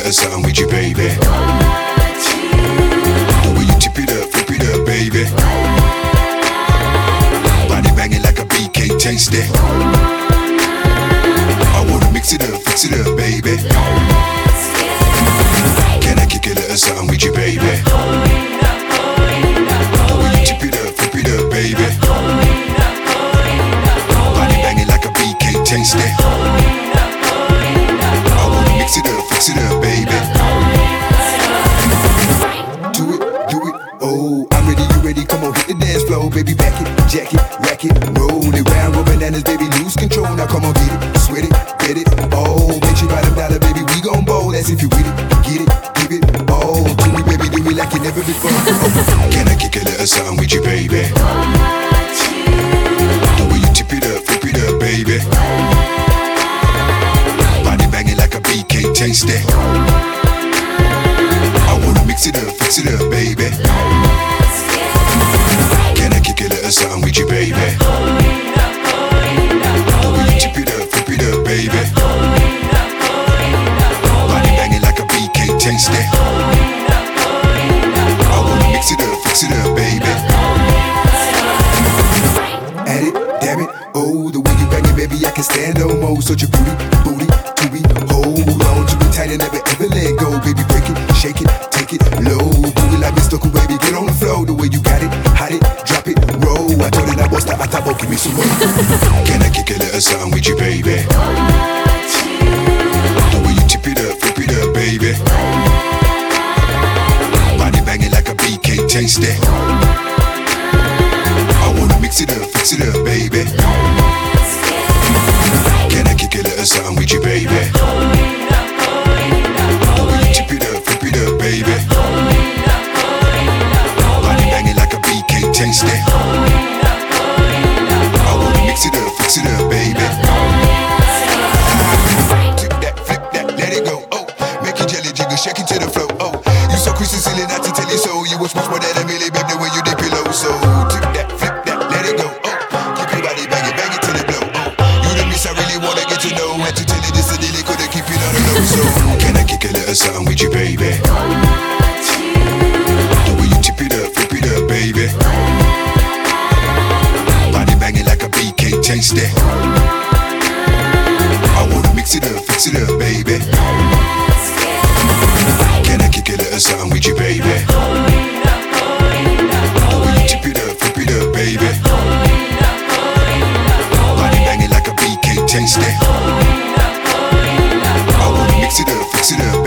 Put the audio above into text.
little something with you, baby. The way you tip it up, flip it up, baby. Body banging like a BK taste it. I wanna mix it up, fix it up, baby. Can I kick a little something with you, baby? The way you tip it up, flip it up, baby. Body banging like a BK taste it. I wanna mix it up, fix it up, baby. Do it, oh, I'm ready, you ready, come on, hit the dance floor, baby, back it, jack it, rack it, roll it round, roll bananas, baby, lose control, now come on, get it, sweat it, get it, oh, bet you bottom dollar, baby, we gon' bowl, that's if you with it, get it, give it, oh, do it, baby, do it like you never before, oh, can I kick a little something with you, baby? The way you tip it up, flip it up, baby. Body banging like a BK taste it. I wanna mix it up, fix it up, baby. Can I kick a little something with you, baby? The way you tip it up, flip it up, baby. Body banging like a BK taste it. I wanna mix it up, fix it up, baby. Add it, damn it, oh, the way you bang it, baby, I can stand no more. Such a booty, to be, hold on to be tight and never ever let go. Baby, break it, shake it, take it low. Do it like Mr. Cool, baby, get on the floor. The way you got it, hot it, drop it, roll. I told it I was the atabo, give me some more. Can I kick a little something with you, baby? The way you tip it up, flip it up, baby. Body banging like a BK taste it. I wanna mix it up, fix it up, baby. Can I kick a little something with you, baby? The way you tip it up, flip it up, baby. Body banging like a BK taste it. I wanna mix it up, fix it up, baby. Tip that, flip that, let it go, oh. Make it jelly jiggle, shake it to the flow, oh. You so Christian silly not to tell you so. You was much more than a million, baby, the way you dip it low. So tip that, flip that, let it go, oh. Keep your body banging, bang it till it blow, oh. You the miss I really wanna get to know. Had to tell you this a daily, couldn't keep it on the low. So can I kick a little something with you, baby? The way you tip it up, flip it up, baby. Body banging like a BK taste it. I wanna mix it up, fix it up, baby. Can I kick a little something with you, baby? The way you tip it up, flip it up, baby. Body banging like a BK taste it. I wanna mix it up, fix it up,